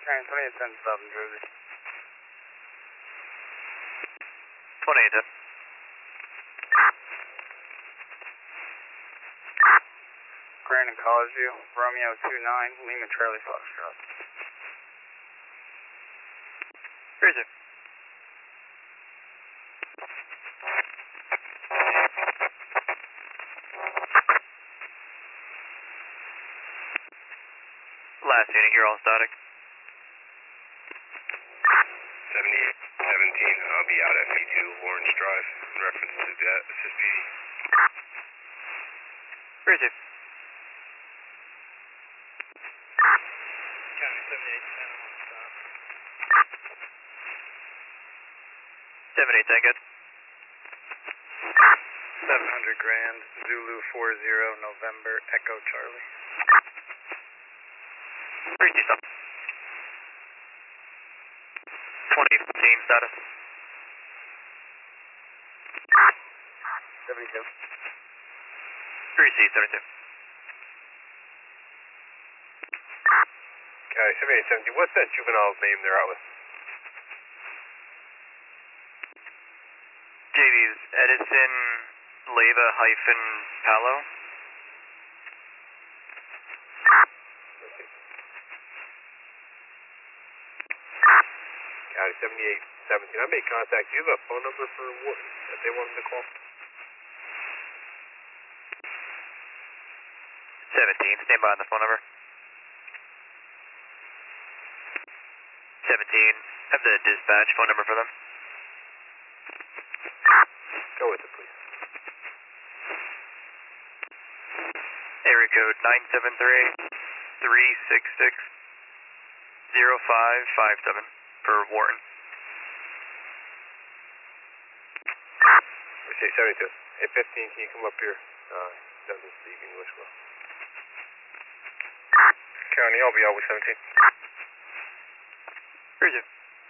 County 2810 South New Jersey. 2810. Grandin College View, Romeo 29, Lima Charlie Foxtrot. Cruiser. Last unit, you're all static. 7817, I'll be out at V2 Lawrence Drive in reference to that SSPD. Cruiser. County 7810 on stop. 7810, good. 700 Grand, Zulu 40, November, Echo Charlie. 32 stop. 2015 status. 72. 3C 72. County 7817, what's that juvenile's name they're out with? JV's Edison Leva hyphen Palo. County 7817, I made contact. Do you have a phone number for Wharton that they wanted to call? 17, stand by on the phone number. 17, have the dispatch phone number for them. Go with it, please. Area code 973-366-0557 for Wharton. We say 72. Hey, 15, can you come up here? Doesn't speak English well. County, I'll be out with 17. Cruiser.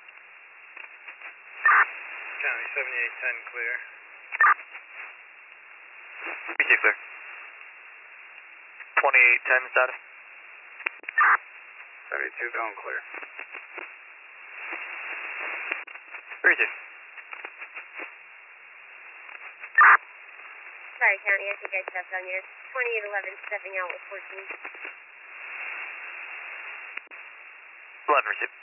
County 7810 clear. 3C clear. 2810 status. 72 going clear. Cruiser. Sorry, County, I think I stepped on you. 2811 stepping out with 14. 11 received.